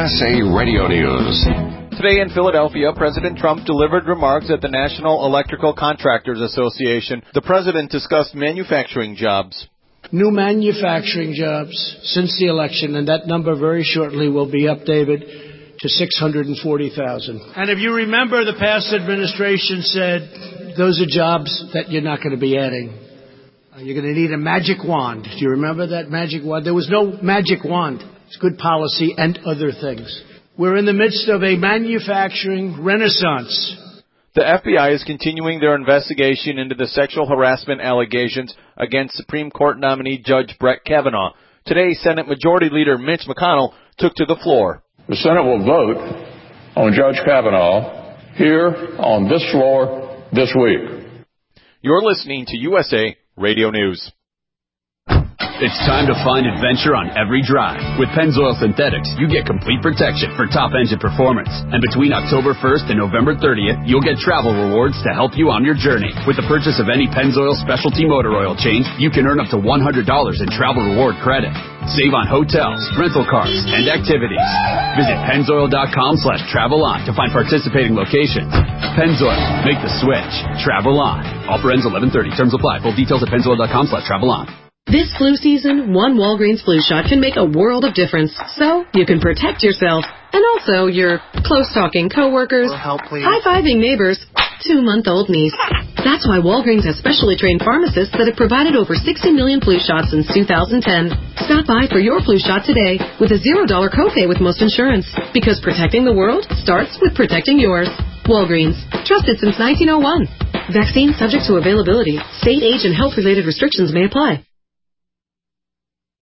USA Radio News. Today in Philadelphia, President Trump delivered remarks at the National Electrical Contractors Association. The president discussed manufacturing jobs. New manufacturing jobs since the election, and that number very shortly will be updated to 640,000. And if you remember, the past administration said those are jobs that you're not going to be adding. You're going to need a magic wand. Do you remember that magic wand? There was no magic wand. It's good policy and other things. We're in the midst of a manufacturing renaissance. The FBI is continuing their investigation into the sexual harassment allegations against Supreme Court nominee Judge Brett Kavanaugh. Today, Senate Majority Leader Mitch McConnell took to the floor. The Senate will vote on Judge Kavanaugh here on this floor this week. You're listening to USA Radio News. It's time to find adventure on every drive. With Pennzoil Synthetics, you get complete protection for top engine performance. And between October 1st and November 30th, you'll get travel rewards to help you on your journey. With the purchase of any Pennzoil specialty motor oil change, you can earn up to $100 in travel reward credit. Save on hotels, rental cars, and activities. Visit Pennzoil.com/travel-on to find participating locations. Pennzoil, make the switch. Travel on. Offer ends 11/30. Terms apply. Full details at Pennzoil.com/travel-on. This flu season, one Walgreens flu shot can make a world of difference. So you can protect yourself and also your close-talking coworkers, high-fiving neighbors, 2-month-old niece. That's why Walgreens has specially trained pharmacists that have provided over 60 million flu shots since 2010. Stop by for your flu shot today with a $0 copay with most insurance. Because protecting the world starts with protecting yours. Walgreens. Trusted since 1901. Vaccine subject to availability. State, age, and health-related restrictions may apply.